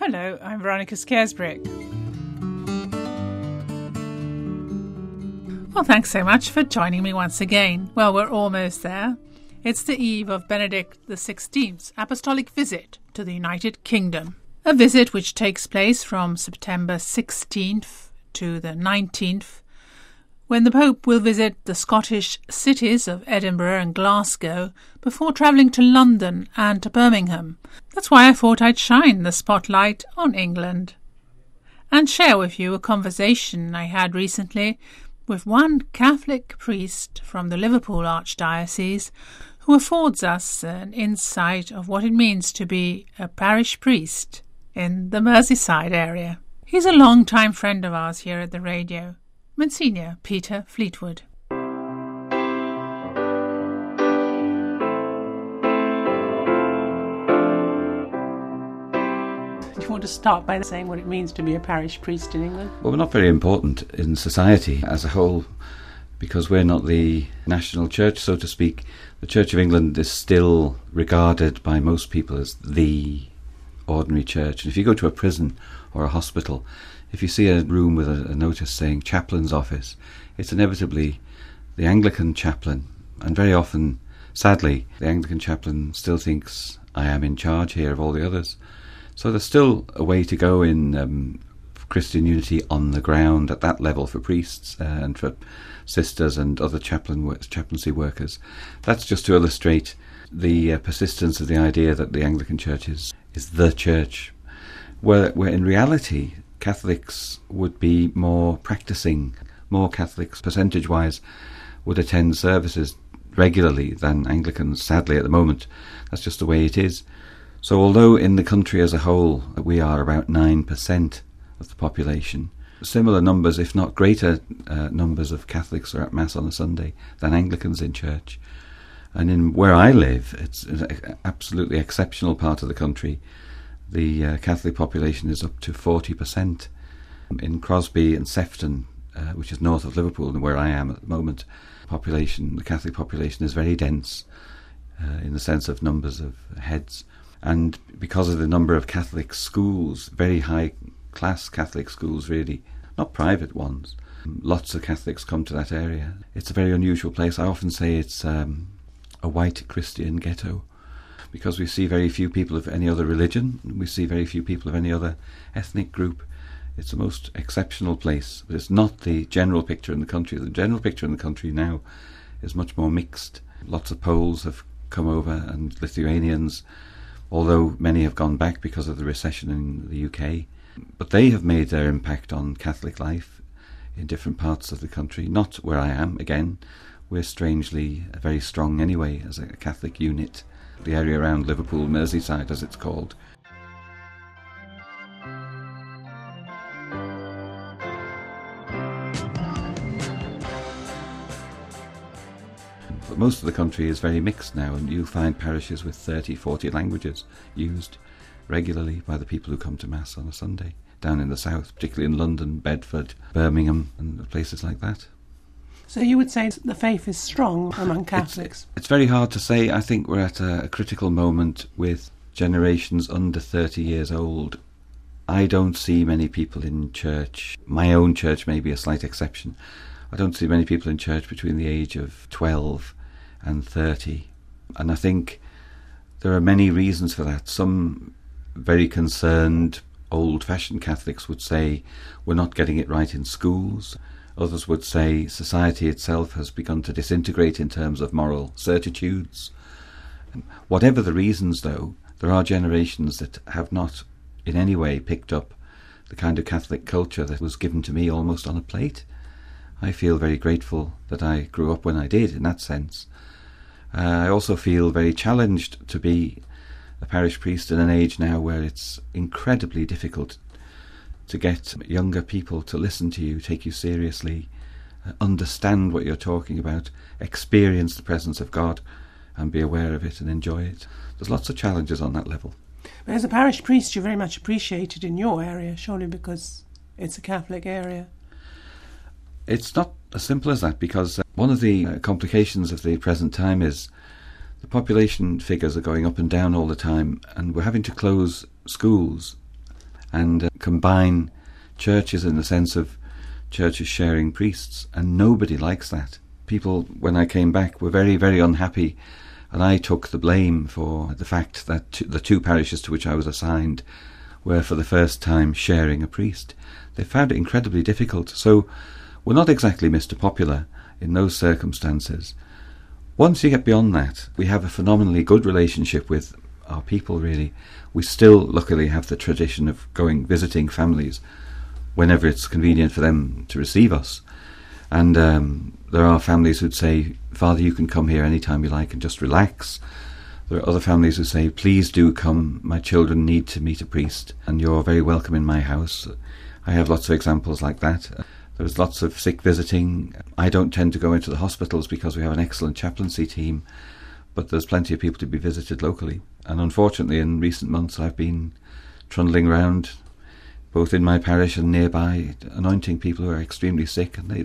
Hello, I'm Veronica Scaresbrick. Well, thanks so much for joining me once again. Well, we're almost there. It's the eve of Benedict XVI's apostolic visit to the United Kingdom. A visit which takes place from September 16th to the 19th, when the Pope will visit the Scottish cities of Edinburgh and Glasgow before travelling to London and to Birmingham. That's why I thought I'd shine the spotlight on England and share with you a conversation I had recently with one Catholic priest from the Liverpool Archdiocese who affords us an insight of what it means to be a parish priest in the Merseyside area. He's a long-time friend of ours here at the radio, Monsignor Peter Fleetwood. Do you want to start by saying what it means to be a parish priest in England? Well, we're not very important in society as a whole because we're not the national church, so to speak. The Church of England is still regarded by most people as the ordinary church. And if you go to a prison or a hospital, if you see a room with a notice saying chaplain's office, it's inevitably the Anglican chaplain. And very often, sadly, the Anglican chaplain still thinks, I am in charge here of all the others. So there's still a way to go in Christian unity on the ground at that level for priests and for sisters and other chaplaincy workers. That's just to illustrate the persistence of the idea that the Anglican Church is the church, where in reality Catholics would be more practising. More Catholics, percentage-wise, would attend services regularly than Anglicans, sadly, at the moment. That's just the way it is. So although in the country as a whole we are about 9% of the population, similar numbers, if not greater numbers of Catholics are at Mass on a Sunday than Anglicans in church. And in where I live, it's an absolutely exceptional part of the country. The Catholic population is up to 40%. In Crosby and Sefton, which is north of Liverpool and where I am at the moment, the Catholic population is very dense in the sense of numbers of heads. And because of the number of Catholic schools, very high-class Catholic schools really, not private ones, lots of Catholics come to that area. It's a very unusual place. I often say it's a white Christian ghetto because we see very few people of any other religion, we see very few people of any other ethnic group. It's the most exceptional place, but it's not the general picture in the country. The general picture in the country now is much more mixed. Lots of Poles have come over and Lithuanians, although many have gone back because of the recession in the UK. But they have made their impact on Catholic life in different parts of the country, not where I am. Again, we're strangely very strong anyway as a Catholic unit. The area around Liverpool, Merseyside as it's called. But most of the country is very mixed now, and you'll find parishes with 30, 40 languages used regularly by the people who come to Mass on a Sunday, down in the south, particularly in London, Bedford, Birmingham, and places like that. So you would say the faith is strong among Catholics? It's very hard to say. I think we're at a critical moment with generations under 30 years old. I don't see many people in church. My own church may be a slight exception. I don't see many people in church between the age of 12 and 30. And I think there are many reasons for that. Some very concerned, old-fashioned Catholics would say we're not getting it right in schools. Others would say society itself has begun to disintegrate in terms of moral certitudes. Whatever the reasons, though, there are generations that have not in any way picked up the kind of Catholic culture that was given to me almost on a plate. I feel very grateful that I grew up when I did, in that sense. I also feel very challenged to be a parish priest in an age now where it's incredibly difficult to get younger people to listen to you, take you seriously, understand what you're talking about, experience the presence of God and be aware of it and enjoy it. There's lots of challenges on that level. But as a parish priest, you're very much appreciated in your area, surely because it's a Catholic area. It's not as simple as that, because one of the complications of the present time is the population figures are going up and down all the time, and we're having to close schools and combine churches in the sense of churches sharing priests, and nobody likes that. People, when I came back, were very, very unhappy, and I took the blame for the fact that the two parishes to which I was assigned were for the first time sharing a priest. They found it incredibly difficult, so we're not exactly Mr. Popular in those circumstances. Once you get beyond that, we have a phenomenally good relationship with our people, really. We still, luckily, have the tradition of visiting families whenever it's convenient for them to receive us. And there are families who'd say, Father, you can come here any time you like and just relax. There are other families who say, please do come, my children need to meet a priest, and you're very welcome in my house. I have lots of examples like that. There's lots of sick visiting. I don't tend to go into the hospitals because we have an excellent chaplaincy team, but there's plenty of people to be visited locally. And unfortunately, in recent months, I've been trundling around, both in my parish and nearby, anointing people who are extremely sick, and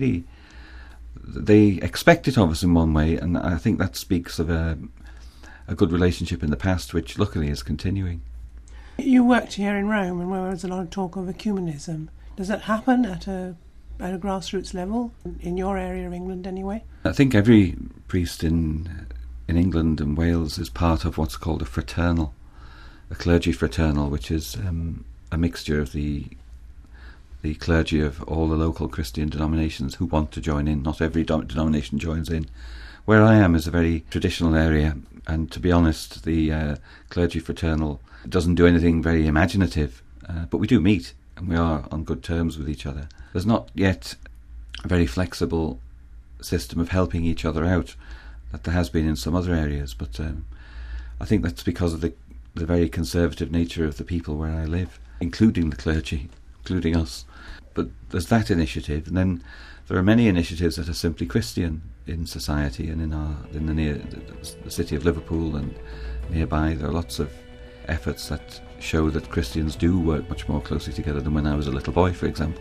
they expect it of us in one way, and I think that speaks of a good relationship in the past, which luckily is continuing. You worked here in Rome, and where there was a lot of talk of ecumenism. Does that happen at a grassroots level, in your area of England anyway? I think every priest in England and Wales is part of what's called a clergy fraternal, which is a mixture of the clergy of all the local Christian denominations who want to join in. Not every denomination joins in. Where I am is a very traditional area, and to be honest, the clergy fraternal doesn't do anything very imaginative, but we do meet, and we are on good terms with each other. There's not yet a very flexible system of helping each other out that there has been in some other areas, but I think that's because of the very conservative nature of the people where I live, including the clergy, including us. But there's that initiative, and then there are many initiatives that are simply Christian in society, and in the city of Liverpool and nearby. There are lots of efforts that show that Christians do work much more closely together than when I was a little boy, for example.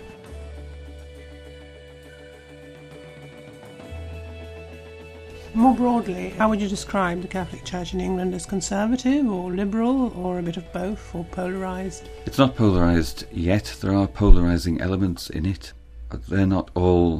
More broadly, how would you describe the Catholic Church in England? As conservative or liberal, or a bit of both, or polarised? It's not polarised yet. There are polarising elements in it. But they're not all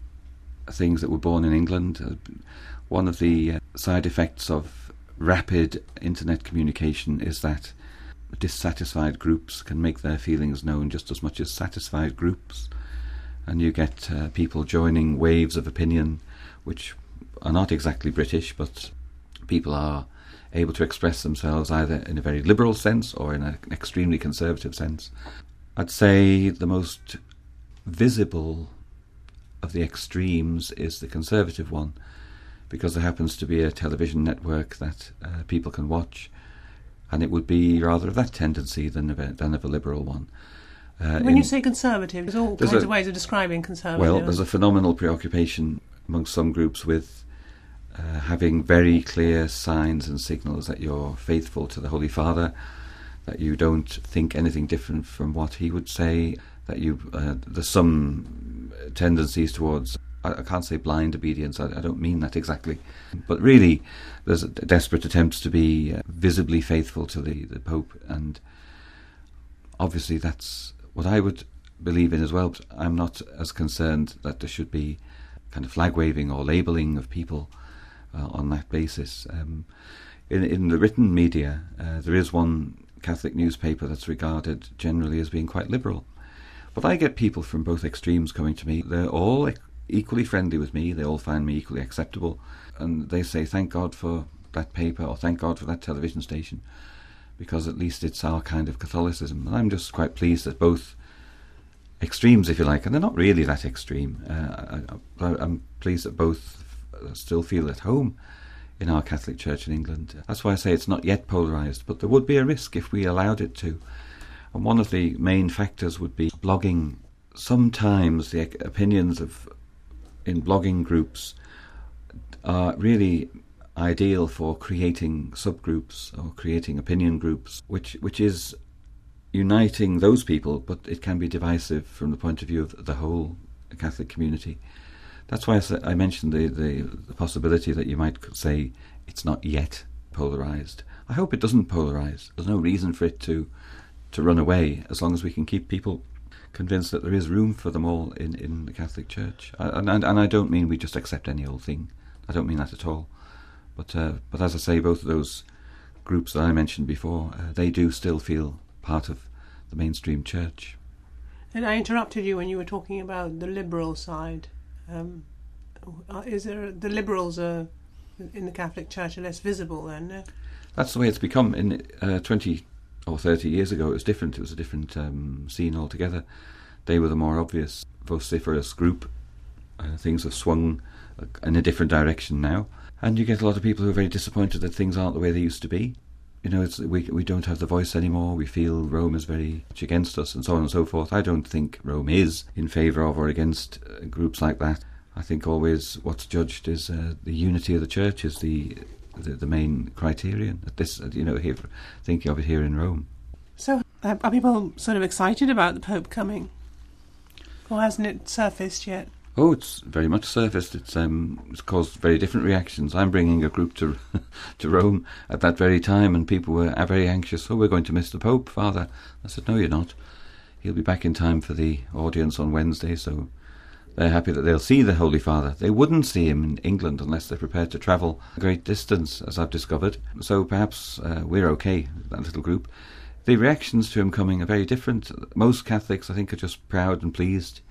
things that were born in England. One of the side effects of rapid internet communication is that dissatisfied groups can make their feelings known just as much as satisfied groups, and you get people joining waves of opinion which are not exactly British, but people are able to express themselves either in a very liberal sense or in an extremely conservative sense. I'd say the most visible of the extremes is the conservative one, because there happens to be a television network that people can watch, and it would be rather of that tendency than of a liberal one. When you say conservative, there's all kinds of ways of describing conservative. Well, there's a phenomenal preoccupation amongst some groups with having very clear signs and signals that you're faithful to the Holy Father, that you don't think anything different from what he would say, that there's some tendencies towards, I can't say blind obedience, I don't mean that exactly, but really there's desperate attempts to be visibly faithful to the Pope, and obviously that's what I would believe in as well. But I'm not as concerned that there should be kind of flag waving or labelling of people on that basis. In the written media, there is one Catholic newspaper that's regarded generally as being quite liberal. But I get people from both extremes coming to me. They're all equally friendly with me. They all find me equally acceptable. And they say, thank God for that paper, or thank God for that television station, because at least it's our kind of Catholicism. And I'm just quite pleased that both extremes, if you like, and they're not really that extreme, I'm pleased that both still feel at home in our Catholic Church in England. That's why I say it's not yet polarised, but there would be a risk if we allowed it to. And one of the main factors would be blogging. Sometimes the opinions in blogging groups are really ideal for creating subgroups or creating opinion groups, which is uniting those people, but it can be divisive from the point of view of the whole Catholic community. That's why I mentioned the possibility that you might say it's not yet polarised. I hope it doesn't polarise. There's no reason for it to to run away as long as we can keep people convinced that there is room for them all in the Catholic Church. And I don't mean we just accept any old thing. I don't mean that at all. But as I say, both of those groups that I mentioned before, they do still feel part of the mainstream church. And I interrupted you when you were talking about the liberal side. Is there the liberals are in the Catholic Church are less visible then? No? That's the way it's become. In 20 or 30 years ago, it was different. It was a different scene altogether. They were the more obvious, vociferous group. Things have swung in a different direction now, and you get a lot of people who are very disappointed that things aren't the way they used to be. You know, we don't have the voice anymore. We feel Rome is very much against us, and so on and so forth. I don't think Rome is in favour of or against groups like that. I think always what's judged is the unity of the church is the main criterion. At this, here, thinking of it here in Rome. So, are people sort of excited about the Pope coming, or hasn't it surfaced yet? Oh, it's very much surfaced. It's caused very different reactions. I'm bringing a group to Rome at that very time, and people were very anxious. Oh, we're going to miss the Pope, Father. I said, no, you're not. He'll be back in time for the audience on Wednesday, so they're happy that they'll see the Holy Father. They wouldn't see him in England unless they're prepared to travel a great distance, as I've discovered. So perhaps we're okay, that little group. The reactions to him coming are very different. Most Catholics, I think, are just proud and pleased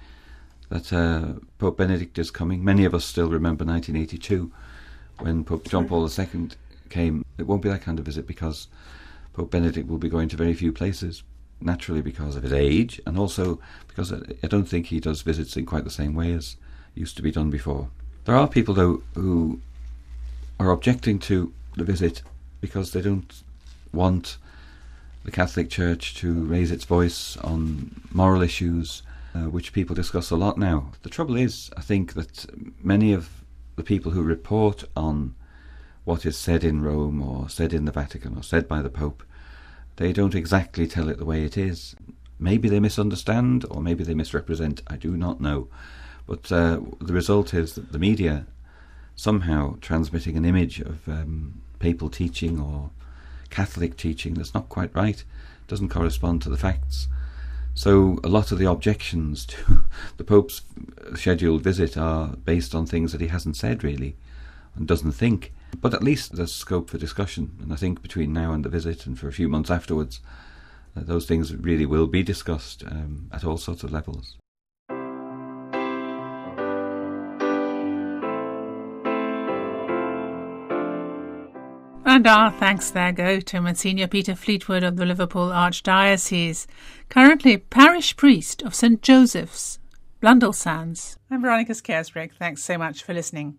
that Pope Benedict is coming. Many of us still remember 1982 when Pope John Paul II came. It won't be that kind of visit because Pope Benedict will be going to very few places, naturally because of his age, and also because I don't think he does visits in quite the same way as used to be done before. There are people, though, who are objecting to the visit because they don't want the Catholic Church to raise its voice on moral issues, which people discuss a lot now. The trouble is, I think, that many of the people who report on what is said in Rome or said in the Vatican or said by the Pope, they don't exactly tell it the way it is. Maybe they misunderstand or maybe they misrepresent. I do not know. But the result is that the media somehow transmitting an image of papal teaching or Catholic teaching that's not quite right, doesn't correspond to the facts. So a lot of the objections to the Pope's scheduled visit are based on things that he hasn't said really and doesn't think. But at least there's scope for discussion, and I think between now and the visit and for a few months afterwards, those things really will be discussed at all sorts of levels. And our thanks there go to Monsignor Peter Fleetwood of the Liverpool Archdiocese, currently parish priest of St Joseph's, Blundell Sands. I'm Veronica Scarisbrick. Thanks so much for listening.